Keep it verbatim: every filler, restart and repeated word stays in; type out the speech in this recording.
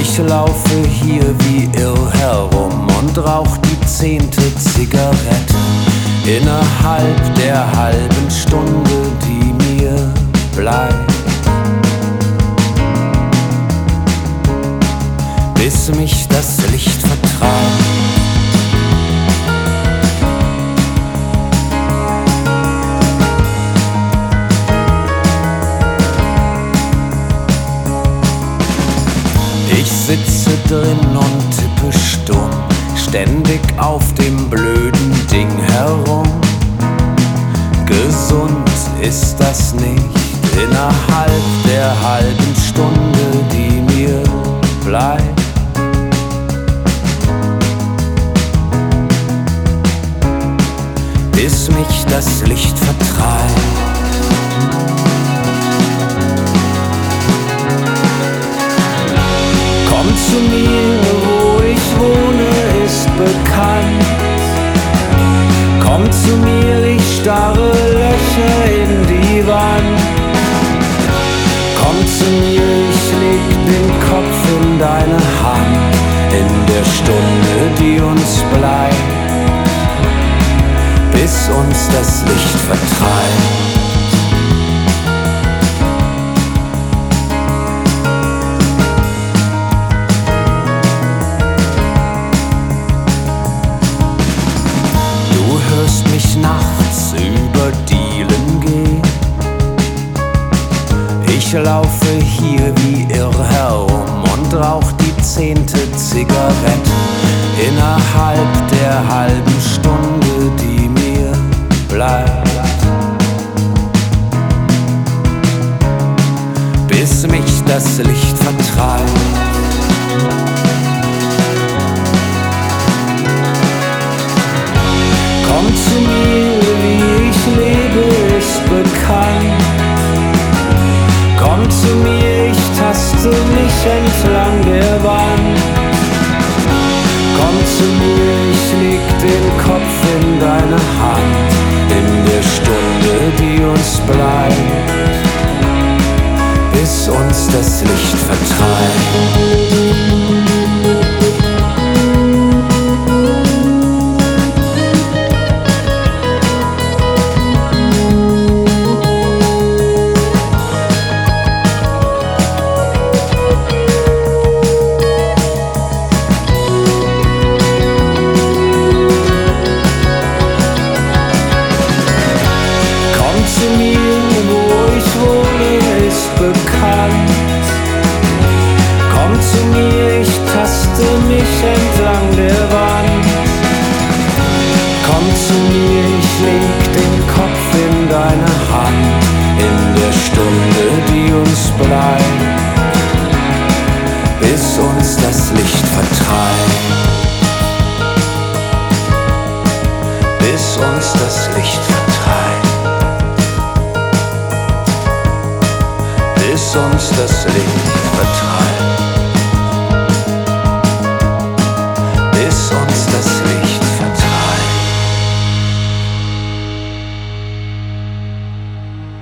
Ich laufe hier wie irr herum und rauch die zehnte Zigarette innerhalb der halben Stunde, die mir bleibt, bis mich das Licht vertreibt. Ich sitze drin und tippe stumm, ständig auf dem blöden Ding herum. Gesund ist das nicht innerhalb der halben Stunde, die mir bleibt. Bis mich das Licht vertreibt. Komm zu mir, wo ich wohne, ist bekannt. Komm zu mir, ich starre Löcher in die Wand. Komm zu mir, ich leg den Kopf in deine Hand, in der Stunde, die uns bleibt, bis uns das Licht vertreibt. Mich nachts über Dielen gehen. Ich laufe hier wie irr herum und rauch die zehnte Zigarette innerhalb der halben Stunde, die mir bleibt, bis mich das Licht vertreibt. Komm zu mir, wie ich lebe, ist bekannt. Komm zu mir, ich taste mich entlang der Wand. Komm zu mir, ich leg den Kopf in deine Hand, in der Stunde, die uns bleibt, bis uns das Licht vertreibt. Komm zu mir, ich taste mich entlang der Wand. Komm zu mir, ich leg den Kopf in deine Hand, in der Stunde, die uns bleibt, bis uns das Licht vertreibt, bis uns das Licht vertreibt, bis uns das Licht vertreibt.